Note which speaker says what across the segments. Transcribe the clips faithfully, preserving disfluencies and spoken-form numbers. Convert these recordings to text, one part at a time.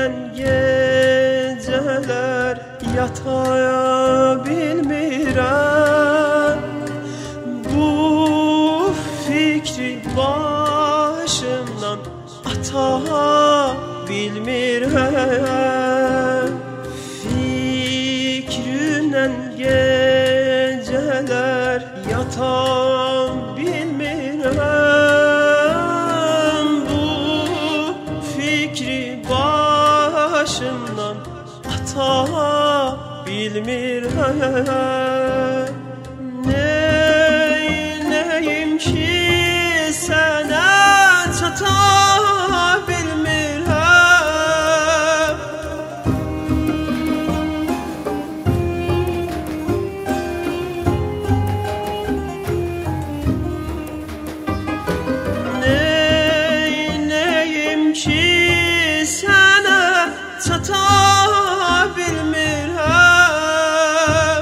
Speaker 1: fikrinle geceler yataya bilmirəm. Bu fikri başımdan ata bilmirəm. Fikrinle geceler yata bilmirəm. Bu fikri başımdan ata bilmirəm. Neynəyim ki sənə çata bilmirəm. Neynəyim ki sənə çata bilmirəm.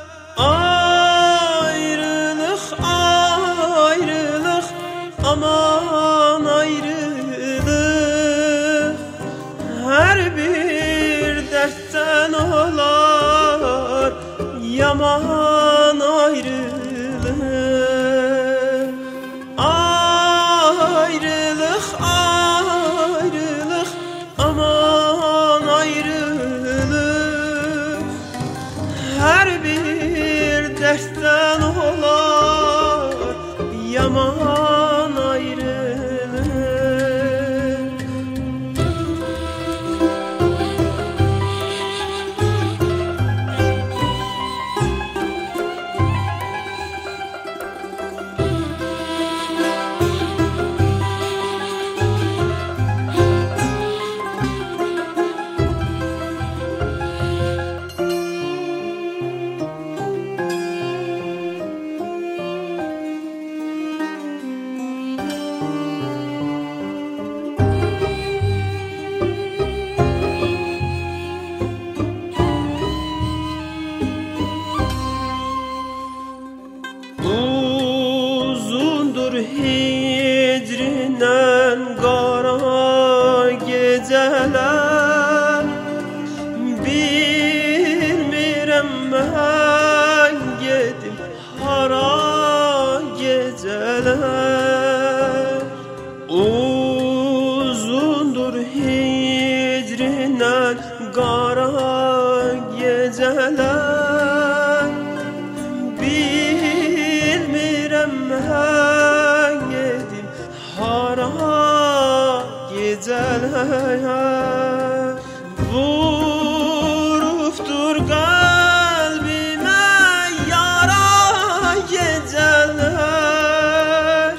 Speaker 1: Ayrılıq, ayrılıq, aman ayrılıq. Hər bir dərddən olar yaman ayrılıq. Ayrılıq, ayrılıq, aman ayrılıq. Hər bir dərddən olar yaman ayrılıq. Uzundur hicrindən qara gecələr. Bilmirəm mən gedim hara gecələr. Uzundur hicrindən qara gecələr. Bilmirəm mən gedim hara gecələr. Vurubdur qəlbimə yara gecələr.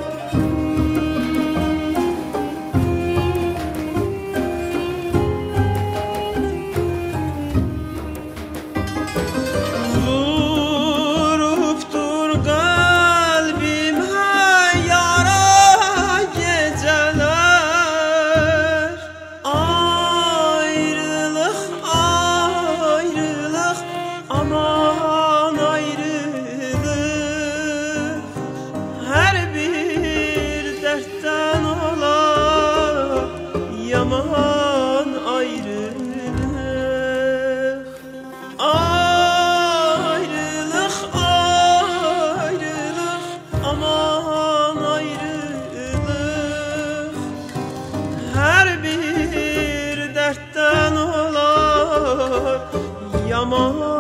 Speaker 1: Vurubdur qəlbimə yara gecələr. Ayrılıq, ayrılıq, aman ayrılıq. Hər bir dərddən olar yaman ayrılıq. Ayrılıq, ayrılıq, aman ayrılıq. Hər bir dərddən olar yaman